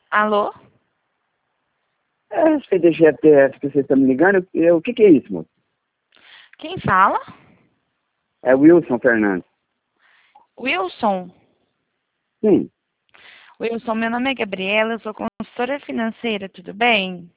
Alô? É a respeito da GTS que você está me ligando, o que é isso, moço? Quem fala? É Wilson Fernandes. Wilson. Sim, Wilson, meu nome é Gabriela, eu sou consultora financeira, tudo bem?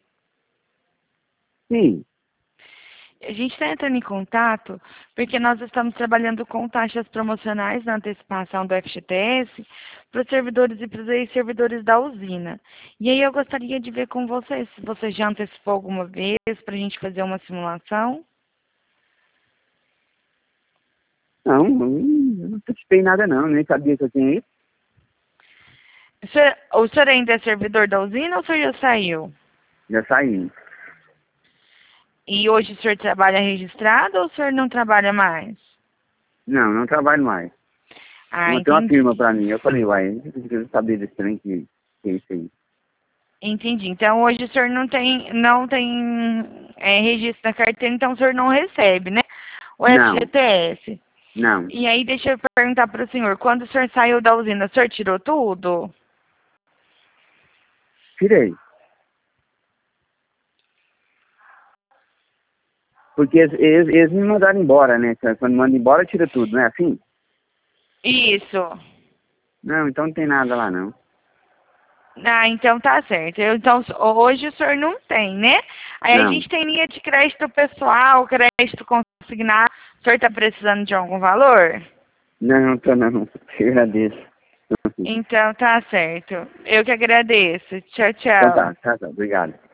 sim. A gente está entrando em contato porque nós estamos trabalhando com taxas promocionais na antecipação do FGTS para os servidores e para os ex-servidores da usina. E aí eu gostaria de ver com você se você já antecipou alguma vez para a gente fazer uma simulação. Não participei nada não, nem sabia que eu tinha isso. O senhor ainda é servidor da usina ou o senhor já saiu? Já saí. E hoje o senhor trabalha registrado ou o senhor não trabalha mais? Não trabalho mais. Ah, Montei uma firma entendi. pra mim. Eu falei, uai, eu preciso saber desse trem que é isso aí. Entendi. Então hoje o senhor não tem registro na carteira, então o senhor não recebe, né? O Não, FGTS. não. E aí deixa eu perguntar para o senhor, quando o senhor saiu da usina, o senhor tirou tudo? Tirei. Porque eles me mandaram embora, né? Quando mandam embora, tira tudo, não é assim? Isso. Não, então não tem nada lá não. Ah, então tá certo. Então hoje o senhor não tem, né? Aí a Não. gente tem linha de crédito pessoal, crédito consignado. O senhor tá precisando de algum valor? Não, tô não. Eu agradeço. Então tá certo. Eu que agradeço. Tchau, Então tchau. tá, obrigado.